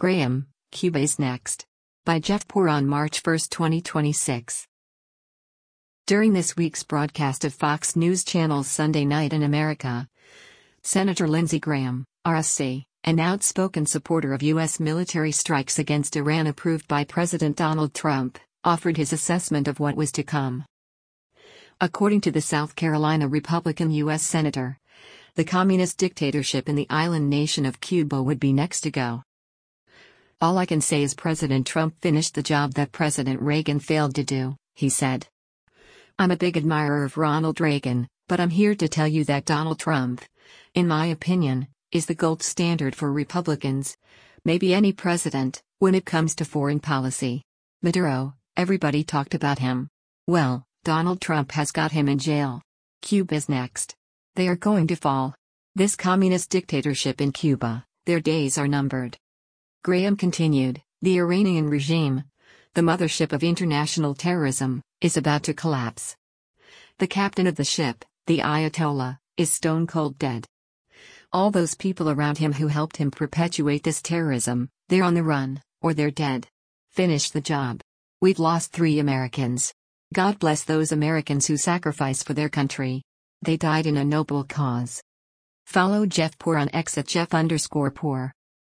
Graham, Cuba is next. By Jeff Poor on March 1, 2026. During this week's broadcast of Fox News Channel's Sunday Night in America, Senator Lindsey Graham, RSC, an outspoken supporter of U.S. military strikes against Iran approved by President Donald Trump, offered his assessment of what was to come. According to the South Carolina Republican U.S. Senator, the communist dictatorship in the island nation of Cuba would be next to go. "All I can say is President Trump finished the job that President Reagan failed to do," he said. "I'm a big admirer of Ronald Reagan, but I'm here to tell you that Donald Trump, in my opinion, is the gold standard for Republicans, maybe any president, when it comes to foreign policy. Maduro, everybody talked about him. Well, Donald Trump has got him in jail. Cuba's next. They are going to fall. This communist dictatorship in Cuba, their days are numbered." Graham continued, "The Iranian regime, the mothership of international terrorism, is about to collapse. The captain of the ship, the Ayatollah, is stone cold dead. All those people around him who helped him perpetuate this terrorism, they're on the run, or they're dead. Finish the job. We've lost 3 Americans. God bless those Americans who sacrificed for their country. They died in a noble cause." Follow Jeff Poor on X at Jeff_Poor.